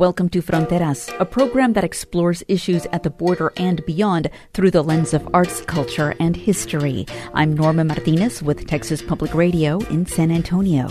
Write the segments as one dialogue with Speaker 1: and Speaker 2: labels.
Speaker 1: Welcome to Fronteras, a program that explores issues at the border and beyond through the lens of arts, culture, and history. I'm Norma Martinez with Texas Public Radio in San Antonio.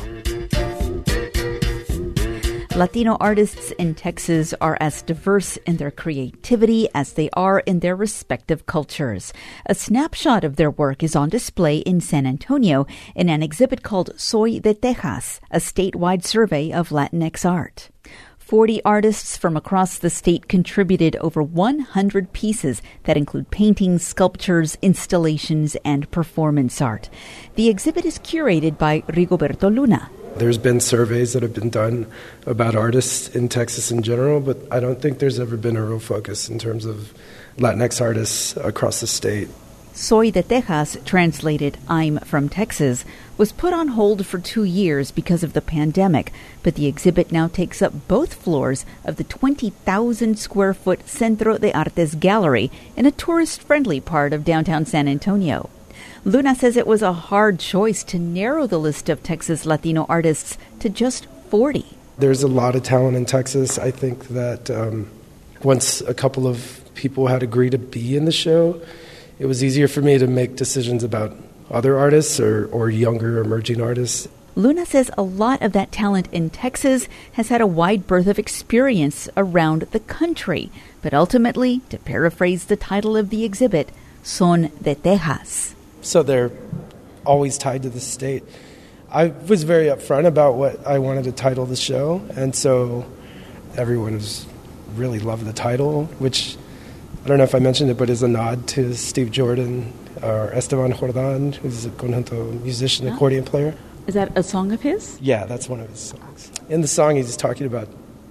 Speaker 1: Latino artists in Texas are as diverse in their creativity as they are in their respective cultures. A snapshot of their work is on display in San Antonio in an exhibit called Soy de Texas, a statewide survey of Latinx art. 40 artists from across the state contributed over 100 pieces that include paintings, sculptures, installations, and performance art. The exhibit is curated by Rigoberto Luna.
Speaker 2: There's been surveys that have been done about artists in Texas in general, but I don't think there's ever been a real focus in terms of Latinx artists across the state.
Speaker 1: Soy de Texas, translated I'm from Texas, was put on hold for 2 years because of the pandemic, but the exhibit now takes up both floors of the 20,000-square-foot Centro de Artes Gallery in a tourist-friendly part of downtown San Antonio. Luna says it was a hard choice to narrow the list of Texas Latino artists to just 40.
Speaker 2: There's a lot of talent in Texas. I think that once a couple of people had agreed to be in the show, it was easier for me to make decisions about other artists or younger emerging artists.
Speaker 1: Luna says a lot of that talent in Texas has had a wide berth of experience around the country. But ultimately, to paraphrase the title of the exhibit, Son de Texas.
Speaker 2: So they're always tied to the state. I was very upfront about what I wanted to title the show, and so everyone really loved the title, which I don't know if I mentioned it, but is a nod to Steve Jordan or Esteban Jordan, who's a conjunto musician, accordion player.
Speaker 1: Is that a song of his?
Speaker 2: Yeah, that's one of his songs. In the song, he's talking about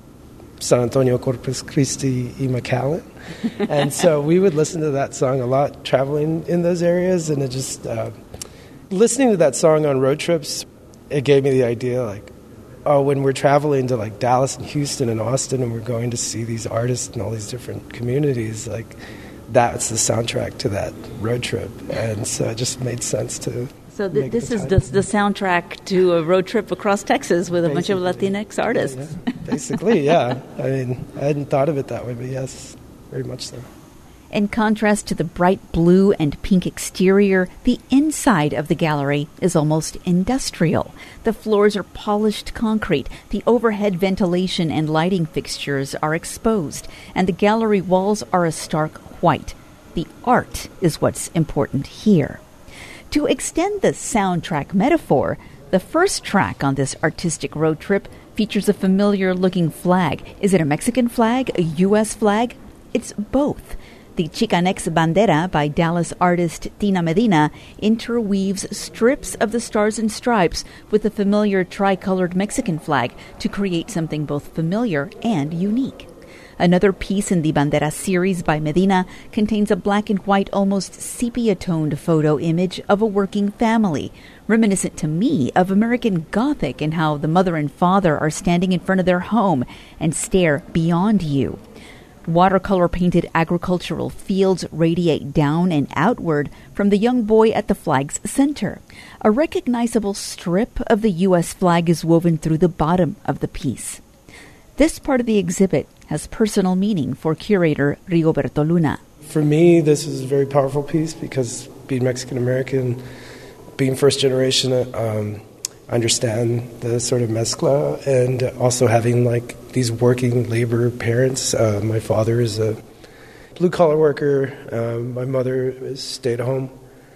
Speaker 2: San Antonio, Corpus Christi, y McAllen. And so we would listen to that song a lot, traveling in those areas, and it just, listening to that song on road trips, it gave me the idea, when we're traveling to Dallas and Houston and Austin and we're going to see these artists in all these different communities, that's the soundtrack to that road trip. And so it just made sense to
Speaker 1: this is the soundtrack to a road trip across Texas with a bunch of Latinx artists.
Speaker 2: Yeah. Basically, yeah. I mean, I hadn't thought of it that way, but yes, very much so.
Speaker 1: In contrast to the bright blue and pink exterior, the inside of the gallery is almost industrial. The floors are polished concrete, the overhead ventilation and lighting fixtures are exposed, and the gallery walls are a stark white. The art is what's important here. To extend the soundtrack metaphor, the first track on this artistic road trip features a familiar-looking flag. Is it a Mexican flag, a U.S. flag? It's both. The Chicanx Bandera by Dallas artist Tina Medina interweaves strips of the stars and stripes with the familiar tricolored Mexican flag to create something both familiar and unique. Another piece in the Bandera series by Medina contains a black and white, almost sepia-toned photo image of a working family, reminiscent to me of American Gothic and how the mother and father are standing in front of their home and stare beyond you. Watercolor-painted agricultural fields radiate down and outward from the young boy at the flag's center. A recognizable strip of the U.S. flag is woven through the bottom of the piece. This part of the exhibit has personal meaning for curator Rigoberto Luna.
Speaker 2: For me, this is a very powerful piece because being Mexican-American, being first generation, I understand the sort of mezcla, and also having these working labor parents. My father is a blue-collar worker. My mother is stay-at-home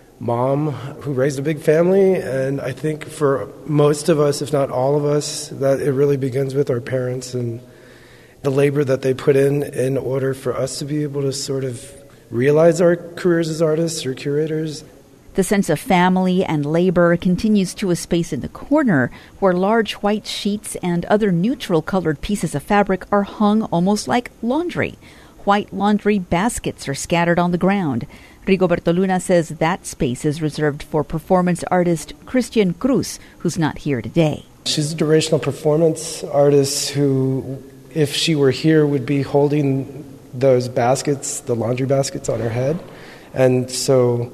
Speaker 2: mom who raised a big family, and I think for most of us, if not all of us, that it really begins with our parents and the labor that they put in order for us to be able to sort of realize our careers as artists or curators.
Speaker 1: The sense of family and labor continues to a space in the corner where large white sheets and other neutral-colored pieces of fabric are hung almost like laundry. White laundry baskets are scattered on the ground. Rigoberto Luna says that space is reserved for performance artist Christian Cruz, who's not here today.
Speaker 2: She's a durational performance artist who, if she were here, would be holding those baskets, the laundry baskets, on her head. And so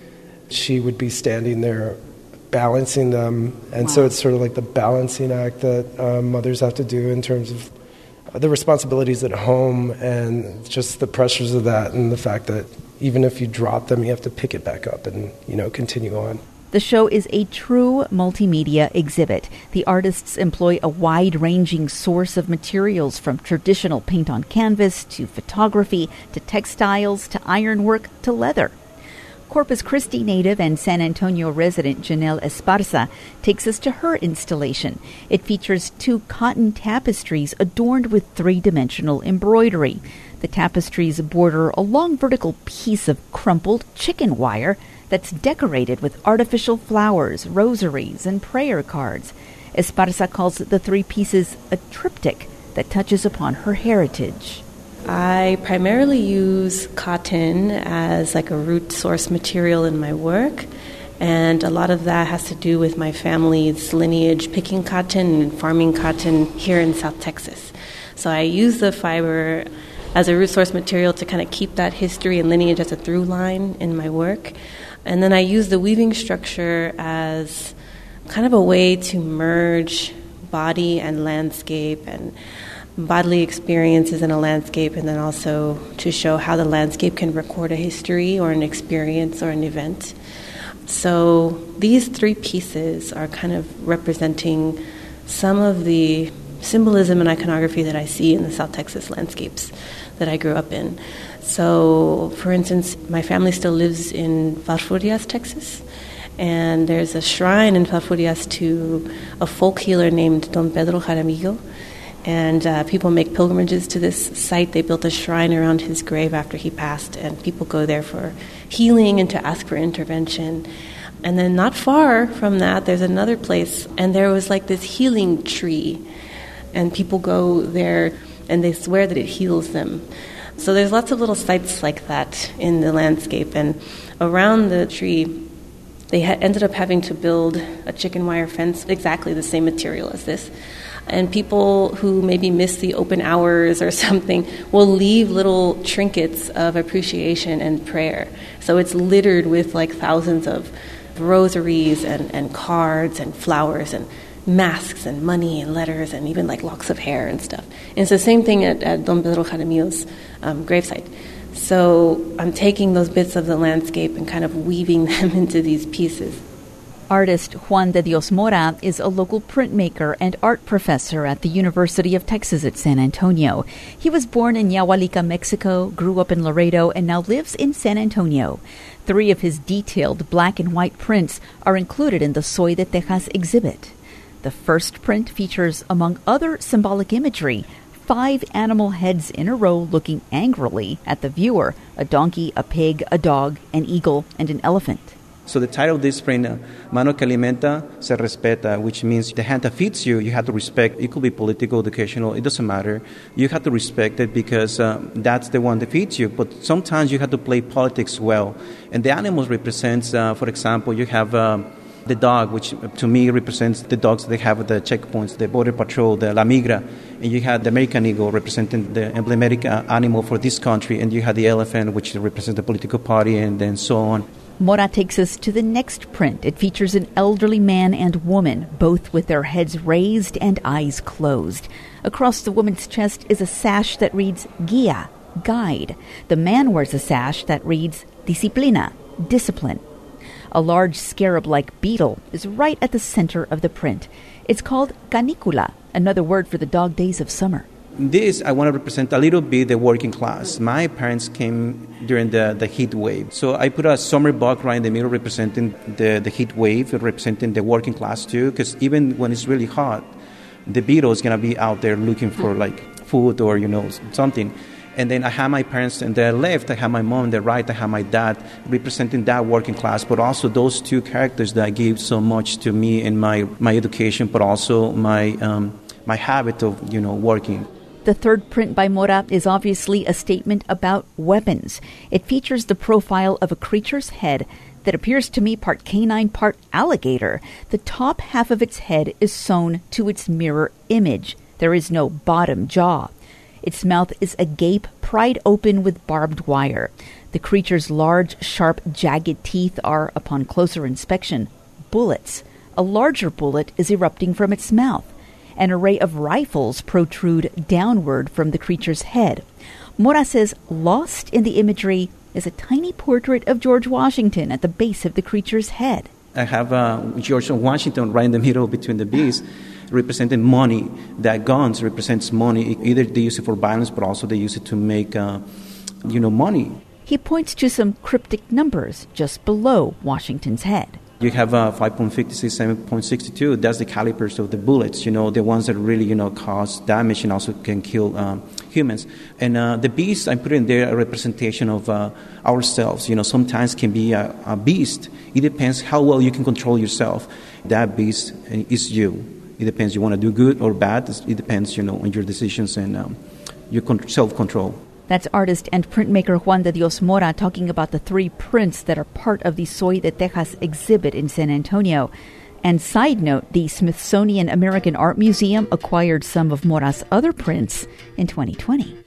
Speaker 2: she would be standing there balancing them. And so it's sort of like the balancing act that mothers have to do in terms of the responsibilities at home and just the pressures of that, and the fact that even if you drop them, you have to pick it back up and, continue on.
Speaker 1: The show is a true multimedia exhibit. The artists employ a wide-ranging source of materials, from traditional paint on canvas to photography to textiles to ironwork to leather. Corpus Christi native and San Antonio resident Janelle Esparza takes us to her installation. It features 2 cotton tapestries adorned with 3-dimensional embroidery. The tapestries border a long vertical piece of crumpled chicken wire that's decorated with artificial flowers, rosaries, and prayer cards. Esparza calls the 3 pieces a triptych that touches upon her heritage.
Speaker 3: I primarily use cotton as like a root source material in my work, and a lot of that has to do with my family's lineage, picking cotton and farming cotton here in South Texas. So I use the fiber as a root source material to kind of keep that history and lineage as a through line in my work. And then I use the weaving structure as kind of a way to merge body and landscape and bodily experiences in a landscape, and then also to show how the landscape can record a history or an experience or an event. So these 3 pieces are kind of representing some of the symbolism and iconography that I see in the South Texas landscapes that I grew up in. So, for instance, my family still lives in Falfurrias, Texas, and there's a shrine in Falfurrias to a folk healer named Don Pedro Jaramillo. And people make pilgrimages to this site. They built a shrine around his grave after he passed, and people go there for healing and to ask for intervention. And then not far from that, there's another place, and there was like this healing tree. And people go there, and they swear that it heals them. So there's lots of little sites like that in the landscape. And around the tree, they ended up having to build a chicken wire fence, exactly the same material as this. And people who maybe miss the open hours or something will leave little trinkets of appreciation and prayer. So it's littered with like thousands of rosaries and cards and flowers and masks and money and letters and even like locks of hair and stuff. And it's the same thing at Don Pedro Jaramillo's gravesite. So I'm taking those bits of the landscape and kind of weaving them into these pieces.
Speaker 1: Artist Juan de Dios Mora is a local printmaker and art professor at the University of Texas at San Antonio. He was born in Yahualica, Mexico, grew up in Laredo, and now lives in San Antonio. 3 of his detailed black and white prints are included in the Soy de Texas exhibit. The first print features, among other symbolic imagery, 5 animal heads in a row looking angrily at the viewer: a donkey, a pig, a dog, an eagle, and an elephant.
Speaker 4: So the title of this print, Mano que alimenta se respeta, which means the hand that feeds you, you have to respect. It could be political, educational, it doesn't matter. You have to respect it because that's the one that feeds you. But sometimes you have to play politics well. And the animals represents, for example, you have the dog, which to me represents the dogs that have the checkpoints, the border patrol, the La Migra. And you had the American eagle representing the emblematic animal for this country. And you had the elephant, which represents the political party, and then so on.
Speaker 1: Mora takes us to the next print. It features an elderly man and woman, both with their heads raised and eyes closed. Across the woman's chest is a sash that reads Guía, guide. The man wears a sash that reads Disciplina, discipline. A large scarab-like beetle is right at the center of the print. It's called canicula, another word for the dog days of summer.
Speaker 4: This, I want to represent a little bit the working class. My parents came during the heat wave. So I put a summer bug right in the middle representing the heat wave, representing the working class too, because even when it's really hot, the beetle is going to be out there looking for like food or, something. And then I have my parents on the left, I have my mom on the right, I have my dad representing that working class, but also those 2 characters that gave so much to me in my education, but also my habit of, working.
Speaker 1: The third print by Mora is obviously a statement about weapons. It features the profile of a creature's head that appears to me part canine, part alligator. The top half of its head is sewn to its mirror image. There is no bottom jaw. Its mouth is agape, pried open with barbed wire. The creature's large, sharp, jagged teeth are, upon closer inspection, bullets. A larger bullet is erupting from its mouth. An array of rifles protrude downward from the creature's head. Mora says lost in the imagery is a tiny portrait of George Washington at the base of the creature's head.
Speaker 4: I have George Washington right in the middle between the beasts, representing money. That guns represents money. Either they use it for violence, but also they use it to make, money.
Speaker 1: He points to some cryptic numbers just below Washington's head.
Speaker 4: You have 5.56, 7.62. That's the calibers of the bullets, the ones that really, cause damage and also can kill humans. And the beast, I put in there a representation of ourselves. Sometimes can be a beast. It depends how well you can control yourself. That beast is you. It depends. You want to do good or bad. It depends, on your decisions and your self-control.
Speaker 1: That's artist and printmaker Juan de Dios Mora talking about the 3 prints that are part of the Soy de Texas exhibit in San Antonio. And side note, the Smithsonian American Art Museum acquired some of Mora's other prints in 2020.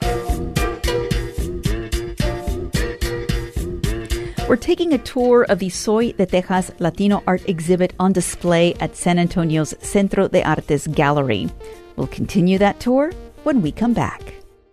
Speaker 1: We're taking a tour of the Soy de Texas Latino art exhibit on display at San Antonio's Centro de Artes Gallery. We'll continue that tour when we come back.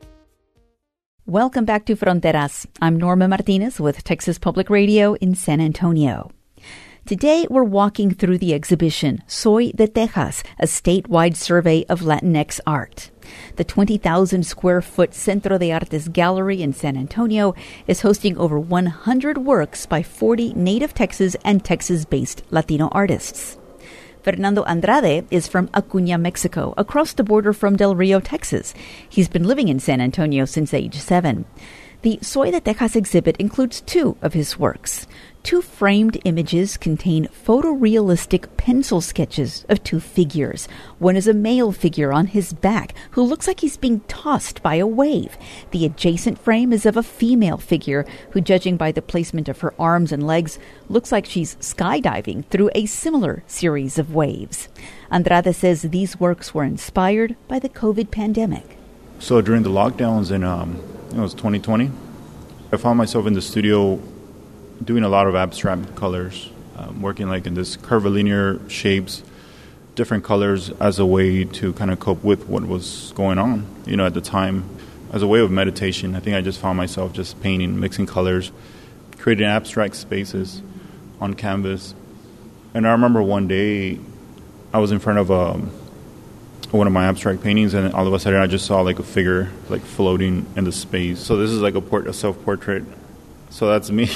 Speaker 1: Welcome back to Fronteras. I'm Norma Martinez with Texas Public Radio in San Antonio. Today, we're walking through the exhibition Soy de Texas, a statewide survey of Latinx art. The 20,000 square foot Centro de Artes Gallery in San Antonio is hosting over 100 works by 40 native Texas and Texas-based Latino artists. Fernando Andrade is from Acuña, Mexico, across the border from Del Rio, Texas. He's been living in San Antonio since age 7. The Soy de Texas exhibit includes 2 of his works. 2 framed images contain photorealistic pencil sketches of 2 figures. One is a male figure on his back who looks like he's being tossed by a wave. The adjacent frame is of a female figure who, judging by the placement of her arms and legs, looks like she's skydiving through a similar series of waves. Andrade says these works were inspired by the COVID pandemic.
Speaker 5: So during the lockdowns in it was 2020, I found myself in the studio doing a lot of abstract colors, working like in this curvilinear shapes, different colors as a way to kind of cope with what was going on, at the time. As a way of meditation, I think I just found myself just painting, mixing colors, creating abstract spaces on canvas. And I remember one day I was in front of one of my abstract paintings, and all of a sudden I just saw like a figure like floating in the space. So this is like a self-portrait. So that's me.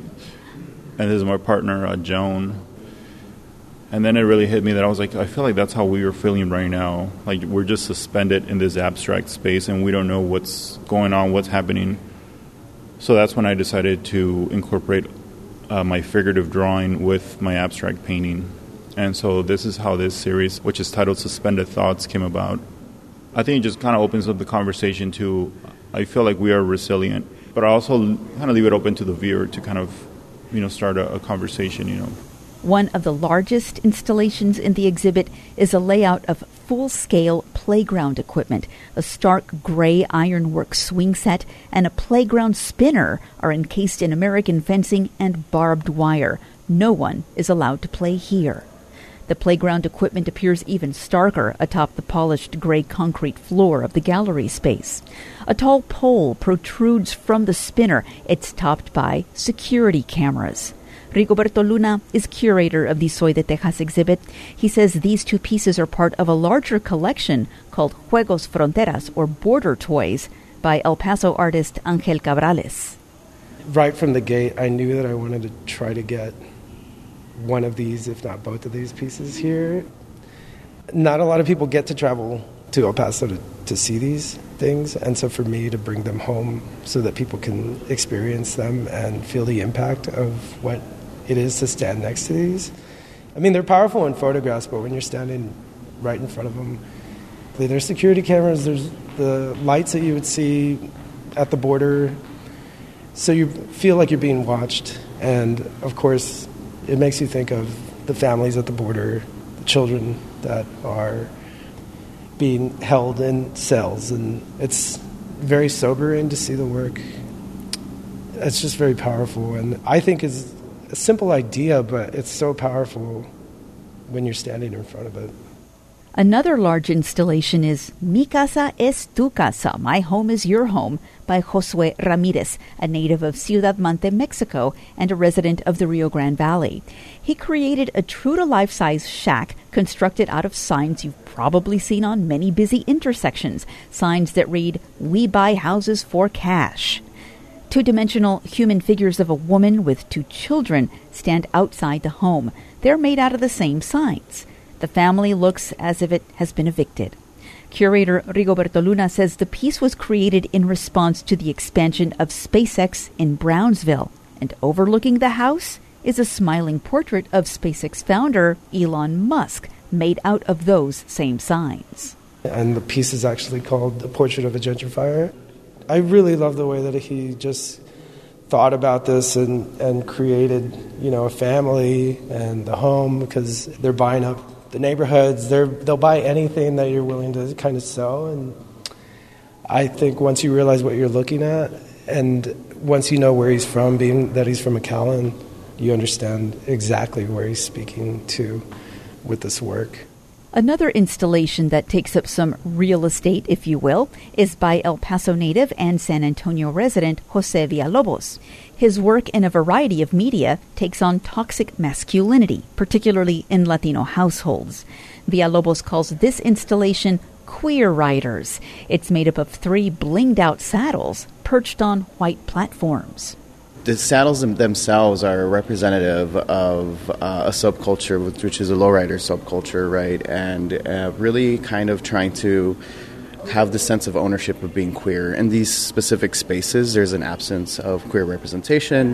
Speaker 5: And this is my partner, Joan. And then it really hit me that I was like, I feel like that's how we are feeling right now. Like we're just suspended in this abstract space and we don't know what's going on, what's happening. So that's when I decided to incorporate my figurative drawing with my abstract painting. And so this is how this series, which is titled Suspended Thoughts, came about. I think it just kind of opens up the conversation to, I feel like we are resilient, but I also kind of leave it open to the viewer to kind of, start a conversation,
Speaker 1: One of the largest installations in the exhibit is a layout of full-scale playground equipment. A stark gray ironwork swing set and a playground spinner are encased in American fencing and barbed wire. No one is allowed to play here. The playground equipment appears even starker atop the polished gray concrete floor of the gallery space. A tall pole protrudes from the spinner. It's topped by security cameras. Rigoberto Luna is curator of the Soy de Texas exhibit. He says these 2 pieces are part of a larger collection called Juegos Fronteras, or Border Toys, by El Paso artist Angel Cabrales.
Speaker 2: Right from the gate, I knew that I wanted to try to get one of these, if not both of these pieces here. Not a lot of people get to travel to El Paso to see these things, and so for me to bring them home so that people can experience them and feel the impact of what it is to stand next to these. I mean, they're powerful in photographs, but when you're standing right in front of them, there's security cameras, there's the lights that you would see at the border, so you feel like you're being watched, and of course it makes you think of the families at the border, the children that are being held in cells, and it's very sobering to see the work. It's just very powerful, and I think is a simple idea, but it's so powerful when you're standing in front of it.
Speaker 1: Another large installation is Mi Casa es Tu Casa, My Home is Your Home, by Josue Ramirez, a native of Ciudad Mante, Mexico, and a resident of the Rio Grande Valley. He created a true-to-life-size shack constructed out of signs you've probably seen on many busy intersections, signs that read, "We buy houses for cash." Two-dimensional human figures of a woman with two children stand outside the home. They're made out of the same signs. The family looks as if it has been evicted. Curator Rigoberto Luna says the piece was created in response to the expansion of SpaceX in Brownsville, and overlooking the house is a smiling portrait of SpaceX founder Elon Musk, made out of those same signs.
Speaker 2: And the piece is actually called The Portrait of a Gentrifier. I really love the way that he just thought about this and created, a family and the home, because they're buying up the neighborhoods. They'll buy anything that you're willing to kind of sell. And I think once you realize what you're looking at, and once you know where he's from, being that he's from McAllen, you understand exactly where he's speaking to with this work.
Speaker 1: Another installation that takes up some real estate, if you will, is by El Paso native and San Antonio resident Jose Villalobos. His work in a variety of media takes on toxic masculinity, particularly in Latino households. Villalobos calls this installation Queer Riders. It's made up of 3 blinged-out saddles perched on white platforms.
Speaker 6: The saddles themselves are representative of a subculture, which is a lowrider subculture, right? And really kind of trying to have the sense of ownership of being queer. In these specific spaces, there's an absence of queer representation.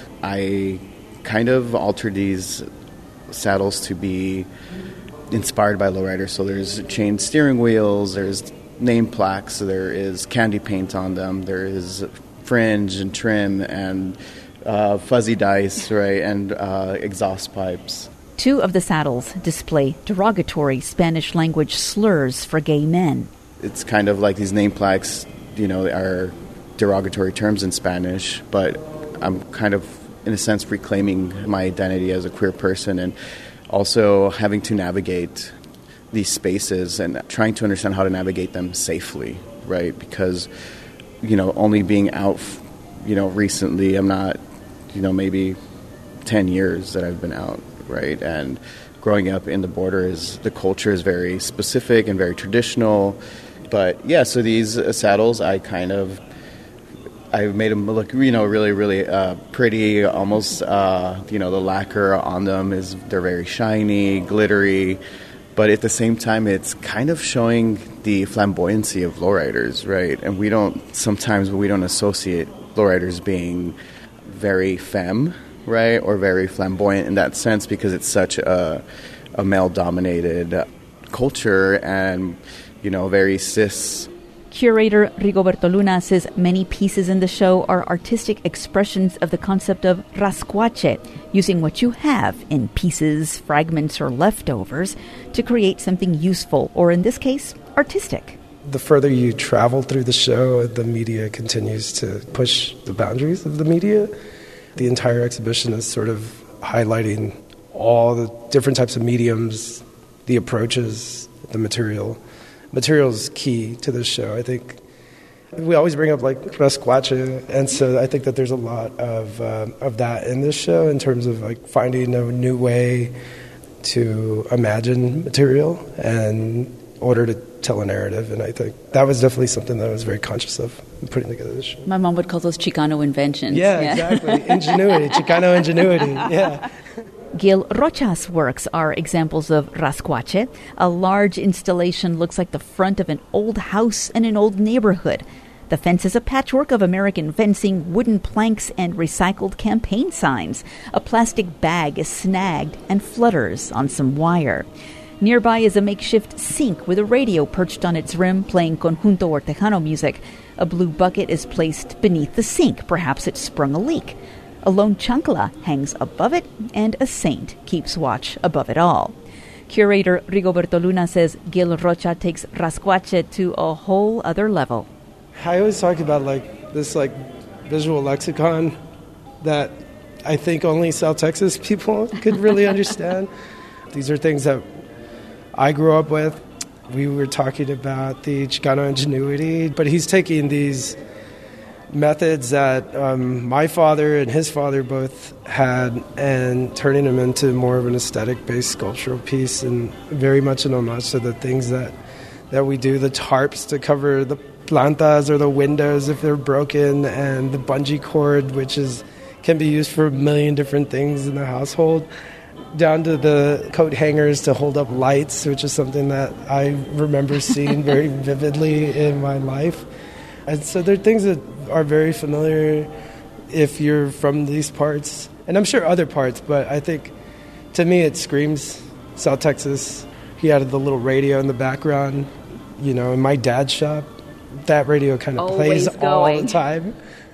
Speaker 6: I kind of altered these saddles to be inspired by lowriders. So there's chain steering wheels, there's name plaques, there is candy paint on them, there is fringe and trim and fuzzy dice, right, and exhaust pipes.
Speaker 1: 2 of the saddles display derogatory Spanish-language slurs for gay men.
Speaker 6: It's kind of like these name plaques, are derogatory terms in Spanish, but I'm kind of, in a sense, reclaiming my identity as a queer person and also having to navigate these spaces and trying to understand how to navigate them safely, right, because only being out, recently, I'm not, maybe 10 years that I've been out, right? And growing up in the border the culture is very specific and very traditional. But yeah, so these saddles, I made them look, really, really pretty. Almost, the lacquer on them they're very shiny, glittery. But at the same time, it's kind of showing the flamboyancy of lowriders, right? And we don't associate lowriders being very femme, right? Or very flamboyant in that sense, because it's such a male-dominated culture and, very cis.
Speaker 1: Curator Rigoberto Luna says many pieces in the show are artistic expressions of the concept of rascuache, using what you have in pieces, fragments, or leftovers to create something useful, or in this case, artistic.
Speaker 2: The further you travel through the show, the media continues to push the boundaries of the media. The entire exhibition is sort of highlighting all the different types of mediums, the approaches, the material. Material is key to this show. I think we always bring up rascuache, and so I think that there's a lot of that in this show in terms of finding a new way to imagine material and in order to tell a narrative. And I think that was definitely something that I was very conscious of in putting together this show.
Speaker 1: My mom would call those Chicano inventions.
Speaker 2: Yeah. Exactly. Ingenuity, Chicano ingenuity. Yeah.
Speaker 1: Gil Rocha's works are examples of rascuache. A large installation looks like the front of an old house in an old neighborhood. The fence is a patchwork of American fencing, wooden planks, and recycled campaign signs. A plastic bag is snagged and flutters on some wire. Nearby is a makeshift sink with a radio perched on its rim playing Conjunto or Tejano music. A blue bucket is placed beneath the sink. Perhaps it sprung a leak. A lone chancla hangs above it, and a saint keeps watch above it all. Curator Rigoberto Luna says Gil Rocha takes rascuache to a whole other level.
Speaker 2: I always talk about this visual lexicon that I think only South Texas people could really understand. These are things that I grew up with. We were talking about the Chicano ingenuity, but he's taking these methods that my father and his father both had and turning them into more of an aesthetic-based sculptural piece, and very much an homage to the things that we do, the tarps to cover the plantas or the windows if they're broken, and the bungee cord, which can be used for a million different things in the household, down to the coat hangers to hold up lights, which is something that I remember seeing very vividly in my life. And so there are things that are very familiar if you're from these parts, and I'm sure other parts, but I think to me it screams South Texas. He had the little radio in the background, in my dad's shop. That radio kind of plays all the time.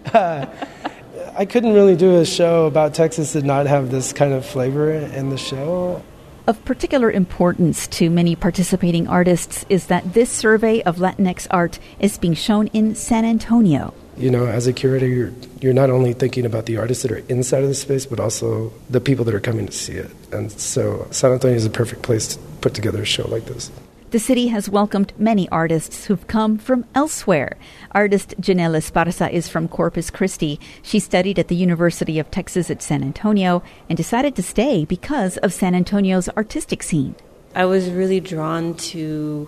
Speaker 2: I couldn't really do a show about Texas and not have this kind of flavor in the show.
Speaker 1: Of particular importance to many participating artists is that this survey of Latinx art is being shown in San Antonio.
Speaker 2: As a curator, you're not only thinking about the artists that are inside of the space, but also the people that are coming to see it. And so San Antonio is a perfect place to put together a show like this.
Speaker 1: The city has welcomed many artists who've come from elsewhere. Artist Janelle Esparza is from Corpus Christi. She studied at the University of Texas at San Antonio and decided to stay because of San Antonio's artistic scene.
Speaker 3: I was really drawn to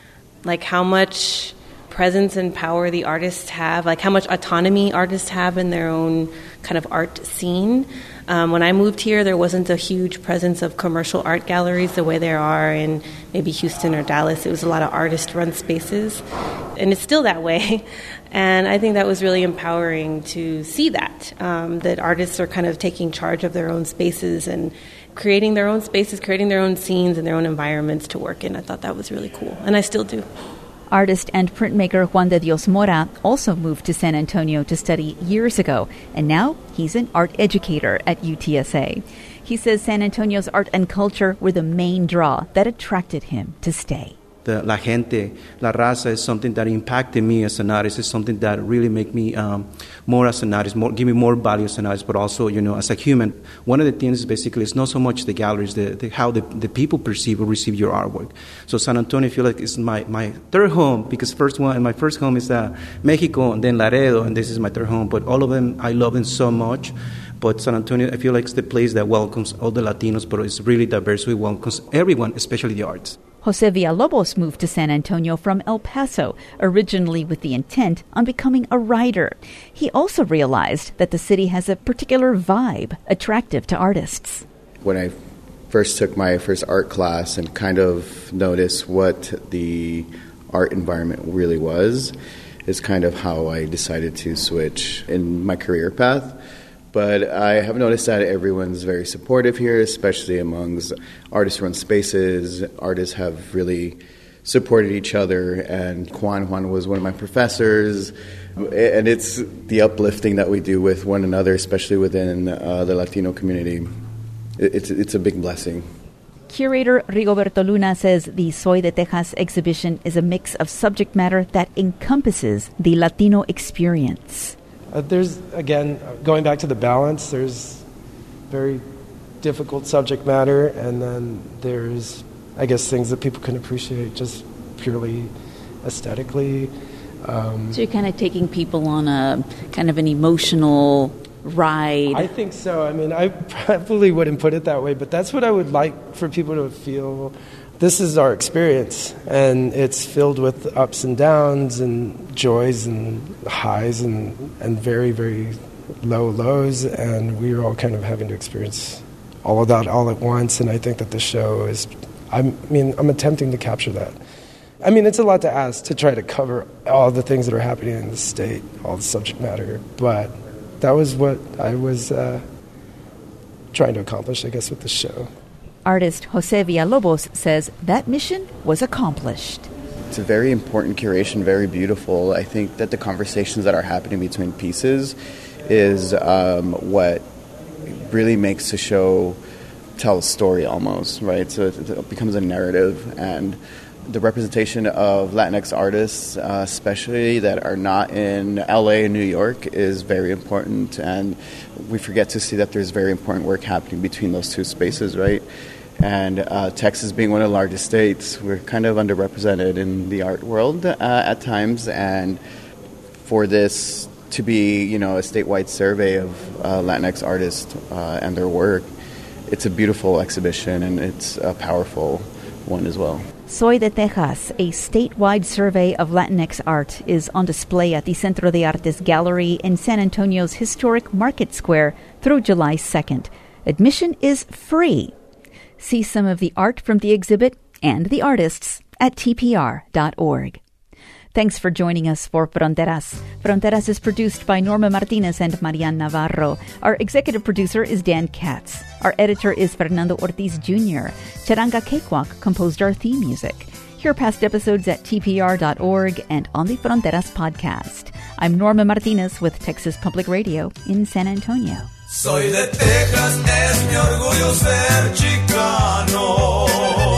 Speaker 3: how much presence and power the artists have, how much autonomy artists have in their own kind of art scene. When I moved here, there wasn't a huge presence of commercial art galleries the way there are in maybe Houston or Dallas. It was a lot of artist-run spaces, and it's still that way. And I think that was really empowering to see that artists are kind of taking charge of their own spaces and creating their own spaces, creating their own scenes and their own environments to work in. I thought that was really cool, and I still do.
Speaker 1: Artist and printmaker Juan de Dios Mora also moved to San Antonio to study years ago, and now he's an art educator at UTSA. He says San Antonio's art and culture were the main draw that attracted him to stay.
Speaker 4: La gente, la raza is something that impacted me as an artist. It's something that really make me more as an artist, give me more value as an artist, but also, as a human. One of the things basically is not so much the galleries, how the people perceive or receive your artwork. So San Antonio, I feel like is my third home, because my first home is Mexico, and then Laredo, and this is my third home. But all of them, I love them so much. But San Antonio, I feel like it's the place that welcomes all the Latinos, but it's really diverse. We welcomes everyone, especially the arts.
Speaker 1: Jose Villalobos moved to San Antonio from El Paso, originally with the intent on becoming a writer. He also realized that the city has a particular vibe attractive to artists.
Speaker 6: When I first took my first art class and kind of noticed what the art environment really was, is kind of how I decided to switch in my career path. But I have noticed that everyone's very supportive here, especially amongst artist-run spaces. Artists have really supported each other, and Juan was one of my professors. And it's the uplifting that we do with one another, especially within the Latino community. It's a big blessing.
Speaker 1: Curator Rigoberto Luna says the Soy de Texas exhibition is a mix of subject matter that encompasses the Latino experience.
Speaker 2: There's, again, going back to the balance, there's very difficult subject matter, and then there's, I guess, things that people can appreciate just purely aesthetically.
Speaker 1: So you're kind of taking people on a kind of an emotional ride.
Speaker 2: I think so. I mean, I probably wouldn't put it that way, but that's what I would like for people to feel. This is our experience, and it's filled with ups and downs and joys and highs and very, very low lows, and we're all kind of having to experience all of that all at once, and I think that the show is, I'm attempting to capture that. I mean, it's a lot to ask to try to cover all the things that are happening in the state, all the subject matter, but that was what I was trying to accomplish, I guess, with the show.
Speaker 1: Artist Jose Villalobos says that mission was accomplished.
Speaker 6: It's a very important curation, very beautiful. I think that the conversations that are happening between pieces is what really makes the show tell a story almost, right? So it becomes a narrative, and the representation of Latinx artists, especially that are not in LA and New York, is very important, and we forget to see that there's very important work happening between those two spaces, right? And Texas being one of the largest states, we're kind of underrepresented in the art world at times. And for this to be, a statewide survey of Latinx artists and their work, it's a beautiful exhibition, and it's a powerful one as well.
Speaker 1: Soy de Texas, a statewide survey of Latinx art, is on display at the Centro de Artes Gallery in San Antonio's historic Market Square through July 2nd. Admission is free. See some of the art from the exhibit and the artists at tpr.org. Thanks for joining us for Fronteras. Fronteras is produced by Norma Martinez and Marian Navarro. Our executive producer is Dan Katz. Our editor is Fernando Ortiz Jr. Charanga Cakewalk composed our theme music. Hear past episodes at tpr.org and on the Fronteras podcast. I'm Norma Martinez with Texas Public Radio in San Antonio.
Speaker 7: Soy de Texas, es mi orgullo ser chicano.